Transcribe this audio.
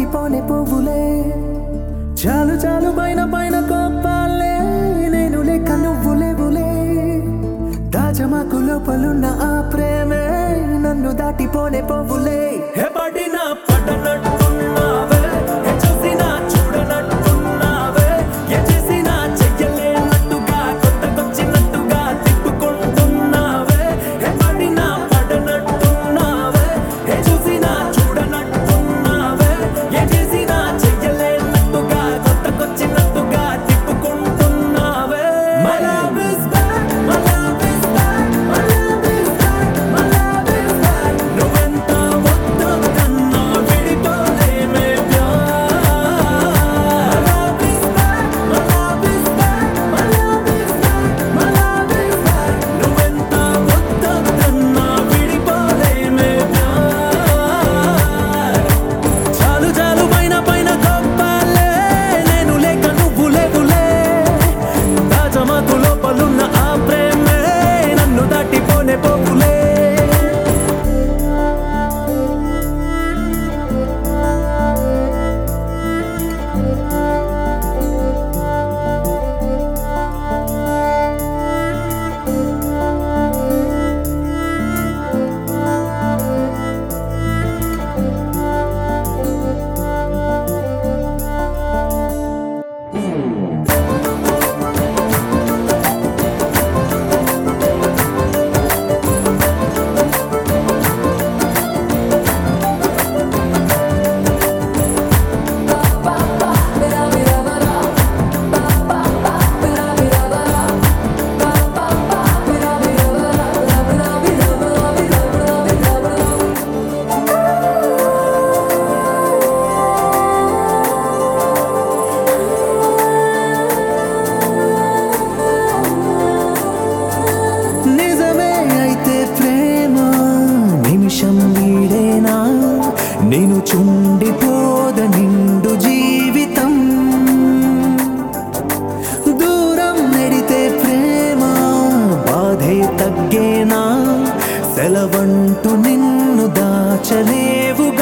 దాటిపోనే పువ్వులే చాలు చాలు పైన పైన కోపాలే నేను లేక నువ్వు లేవులే దాచమాకు లోపలున్న ఆ ప్రేమే నన్ను దాటిపోనే పువ్వులే పడినా పడనట్టున్నావే చూసినా చూడనట్టున్నావే చేసినా చెయ్యలేనట్టుగా కొత్తకొచ్చినట్టుగా తిప్పుకుంటున్నావే పడినా పడనట్టున్నావే చూసినా చూడనట్టున్నావే చేసినా చెయ్యలేనట్టుగా కొత్తకొచ్చినట్టుగా తిప్పుకుంటున్నావే My love is back, my love is back, my love is back, my love is back నువ్వెంత వద్దన్నా విడిపోలేమే ప్యార్ My love is back, my love is back, my love is back, my love is back నువ్వెంత వద్దన్నా విడిపోలేమే ప్యార్ చాలు చాలు పైన పైన కోపాలే నేను లేక నువ్వు లేవులే దాచమాకు లోపలున్న ఆ ప్రేమే నన్ను దాటిపోనే పోవులే నిజమే అయితే ప్రేమ నిమిషం వీడేనా నేను చుండిపోద నిండు జీవితం దూరం నెడితే ప్రేమ బాధే తగ్గేనా సెలవంటూ నిన్ను దాచలేవుగా